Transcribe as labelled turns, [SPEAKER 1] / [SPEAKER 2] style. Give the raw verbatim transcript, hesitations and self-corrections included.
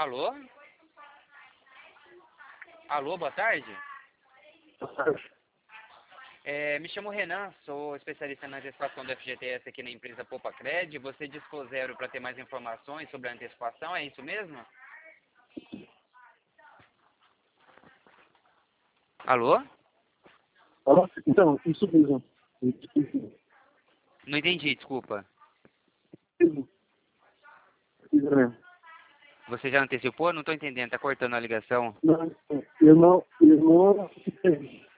[SPEAKER 1] Alô? Alô, boa tarde. É, me chamo Renan, sou especialista na antecipação do F G T S aqui na empresa Poupacred. Você discou zero para ter mais informações sobre a antecipação, é isso mesmo? Alô?
[SPEAKER 2] Alô? Então, isso mesmo.
[SPEAKER 1] Não entendi, desculpa.
[SPEAKER 2] Isso mesmo.
[SPEAKER 1] Você já antecipou? Não estou entendendo, tá cortando a ligação.
[SPEAKER 2] Não, eu não, eu não antecipei.